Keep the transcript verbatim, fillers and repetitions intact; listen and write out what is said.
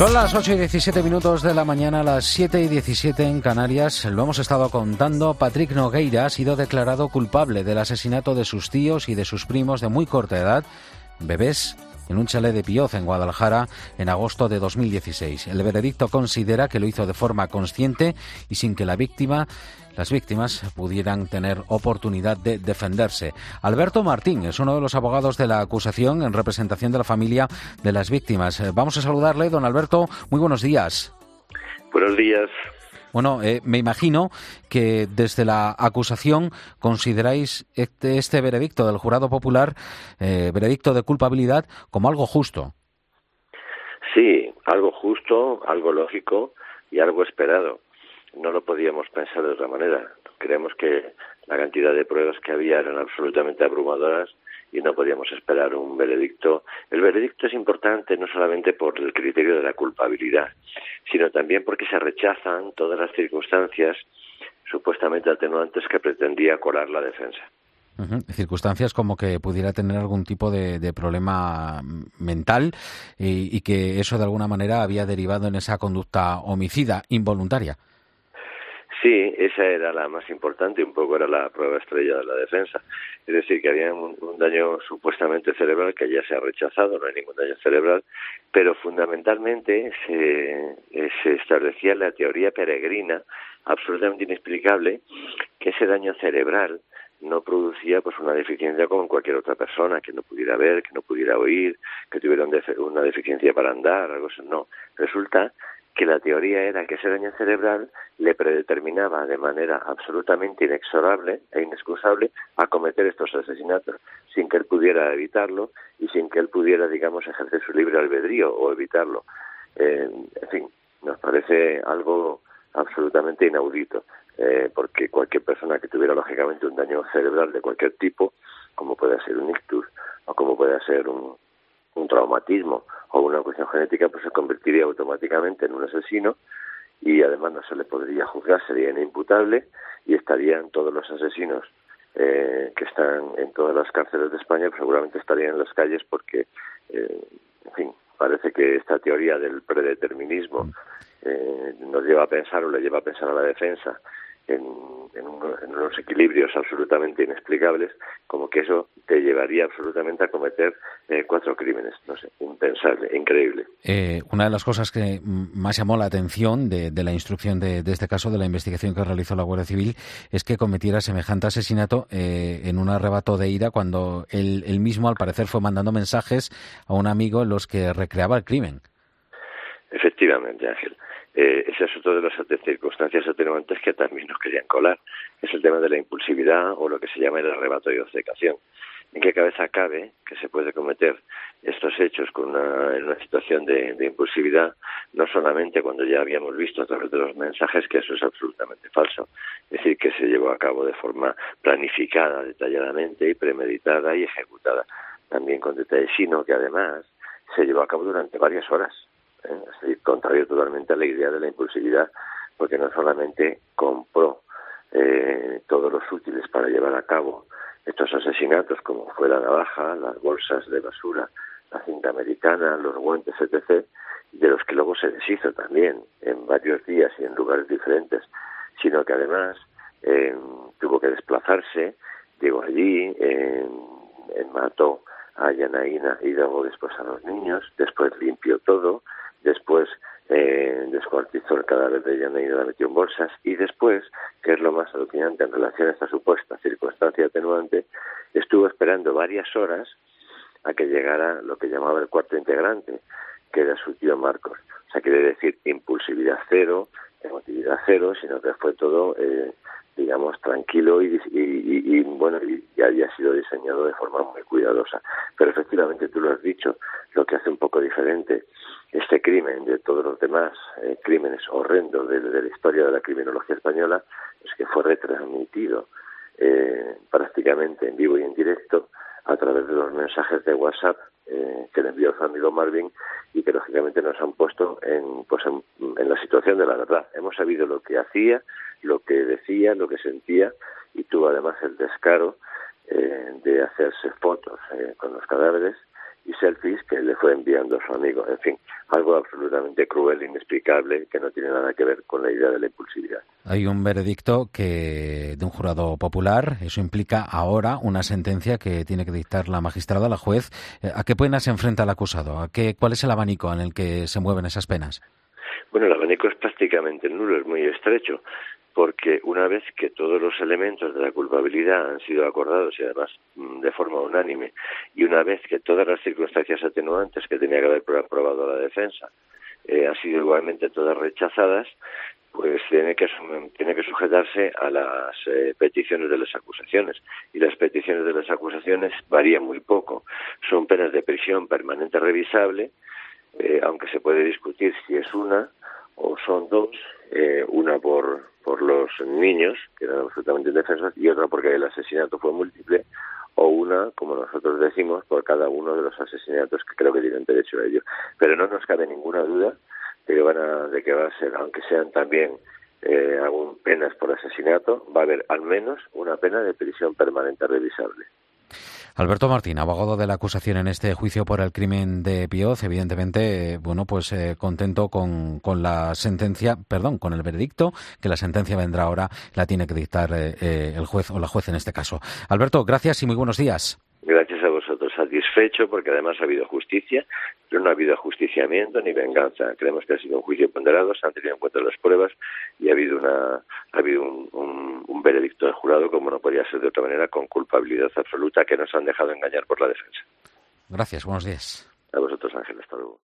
Son las ocho y diecisiete minutos de la mañana, las siete y diecisiete en Canarias. Lo hemos estado contando. Patrick Nogueira ha sido declarado culpable del asesinato de sus tíos y de sus primos de muy corta edad, bebés, en un chalet de Pioz, en Guadalajara, en agosto de dos mil dieciséis. El veredicto considera que lo hizo de forma consciente y sin que la víctima, las víctimas pudieran tener oportunidad de defenderse. Alberto Martín es uno de los abogados de la acusación en representación de la familia de las víctimas. Vamos a saludarle, don Alberto. Muy buenos días. Buenos días. Bueno, eh, me imagino que desde la acusación consideráis este, este veredicto del jurado popular, eh, veredicto de culpabilidad, como algo justo. Sí, algo justo, algo lógico y algo esperado. No lo podíamos pensar de otra manera. Creemos que la cantidad de pruebas que había eran absolutamente abrumadoras y no podíamos esperar un veredicto. El veredicto es importante no solamente por el criterio de la culpabilidad, sino también porque se rechazan todas las circunstancias supuestamente atenuantes que pretendía colar la defensa. Uh-huh. Circunstancias como que pudiera tener algún tipo de, de problema mental y, y que eso de alguna manera había derivado en esa conducta homicida involuntaria. Sí, esa era la más importante y un poco era la prueba estrella de la defensa. Es decir, que había un, un daño supuestamente cerebral que ya se ha rechazado, no hay ningún daño cerebral, pero fundamentalmente se, se establecía la teoría peregrina, absolutamente inexplicable, que ese daño cerebral no producía pues una deficiencia como en cualquier otra persona, que no pudiera ver, que no pudiera oír, que tuviera un defe- una deficiencia para andar, algo así. No, resulta que la teoría era que ese daño cerebral le predeterminaba de manera absolutamente inexorable e inexcusable a cometer estos asesinatos, sin que él pudiera evitarlo y sin que él pudiera, digamos, ejercer su libre albedrío o evitarlo. Eh, en fin, nos parece algo absolutamente inaudito, eh, porque cualquier persona que tuviera, lógicamente, un daño cerebral de cualquier tipo, como puede ser un ictus o como puede ser un un traumatismo o una cuestión genética, pues se convertiría automáticamente en un asesino y además no se le podría juzgar, sería inimputable y estarían todos los asesinos eh, que están en todas las cárceles de España, pues seguramente estarían en las calles porque, eh, en fin, parece que esta teoría del predeterminismo eh, nos lleva a pensar o le lleva a pensar a la defensa en, en, un, en unos equilibrios absolutamente inexplicables, como que eso te llevaría absolutamente a cometer eh, cuatro crímenes, no sé, impensable, increíble. Eh, una de las cosas que más llamó la atención de, de la instrucción de, de este caso, de la investigación que realizó la Guardia Civil, es que cometiera semejante asesinato eh, en un arrebato de ira cuando él, él mismo, al parecer, fue mandando mensajes a un amigo en los que recreaba el crimen. Efectivamente, Ángel. Eh, ese es otro de las circunstancias atenuantes que también nos querían colar. Es el tema de la impulsividad o lo que se llama el arrebato y obcecación. ¿En qué cabeza cabe que se puede cometer estos hechos con una, en una situación de, de impulsividad, no solamente cuando ya habíamos visto a través de los mensajes que eso es absolutamente falso, es decir, que se llevó a cabo de forma planificada, detalladamente y premeditada y ejecutada también con detalle, sino que además se llevó a cabo durante varias horas. ¿eh? Es decir, contrario totalmente a la idea de la impulsividad, porque no solamente compró eh, todos los útiles para llevar a cabo estos asesinatos, como fue la navaja, las bolsas de basura, la cinta americana, los guantes, etcétera, de los que luego se deshizo también en varios días y en lugares diferentes, sino que además eh, tuvo que desplazarse, llegó allí, eh, mató a Yanaína y luego después a los niños, después limpió todo, después eh, descuartizó el cadáver de Yanaína y la metió en bolsas y después, que es lo más alucinante en relación a esta supuesta circunstancia atenuante, estuvo esperando varias horas a que llegara lo que llamaba el cuarto integrante, que era su tío Marcos. O sea, quiere decir impulsividad cero, emotividad cero, sino que fue todo, eh, digamos, tranquilo y, y, y, y bueno, y, y había sido diseñado de forma muy cuidadosa. Pero efectivamente, tú lo has dicho, lo que hace un poco diferente este crimen de todos los demás eh, crímenes horrendos de, de la historia de la criminología española es que fue retransmitido eh, prácticamente en vivo y en directo a través de los mensajes de WhatsApp eh, que le envió su amigo Marvin y que lógicamente nos han puesto en, pues en, en la situación de la verdad. Hemos sabido lo que hacía, lo que decía, lo que sentía y tuvo además el descaro eh, de hacerse fotos eh, con los cadáveres y selfies que le fue enviando a su amigo. En fin, algo absolutamente cruel, inexplicable, que no tiene nada que ver con la idea de la impulsividad. Hay un veredicto que de un jurado popular, eso implica ahora una sentencia que tiene que dictar la magistrada, la juez. ¿A qué pena se enfrenta el acusado? ¿A qué, cuál es el abanico en el que se mueven esas penas? Bueno, el abanico es prácticamente nulo, es muy estrecho, porque una vez que todos los elementos de la culpabilidad han sido acordados y además de forma unánime, y una vez que todas las circunstancias atenuantes que tenía que haber aprobado la defensa eh, han sido igualmente todas rechazadas, pues tiene que tiene que sujetarse a las eh, peticiones de las acusaciones, y las peticiones de las acusaciones varían muy poco. Son penas de prisión permanente revisable, eh, aunque se puede discutir si es una o son dos, eh, una por por los niños, que eran absolutamente indefensos, y otra porque el asesinato fue múltiple, o una, como nosotros decimos, por cada uno de los asesinatos que creo que tienen derecho a ello. Pero no nos cabe ninguna duda de que van a, de que va a ser, aunque sean también eh, algún penas por asesinato, va a haber al menos una pena de prisión permanente revisable. Alberto Martín, abogado de la acusación en este juicio por el crimen de Bioz, evidentemente, eh, bueno, pues eh, contento con, con la sentencia, perdón, con el veredicto, que la sentencia vendrá ahora, la tiene que dictar eh, eh, el juez o la juez en este caso. Alberto, gracias y muy buenos días. Gracias a vosotros, satisfecho porque además ha habido justicia, pero no ha habido ajusticiamiento ni venganza. Creemos que ha sido un juicio ponderado, se han tenido en cuenta las pruebas y ha habido una ha habido un, un, un veredicto del jurado, como no podía ser de otra manera, con culpabilidad absoluta, que nos han dejado engañar por la defensa. Gracias, buenos días. A vosotros, Ángel, hasta luego.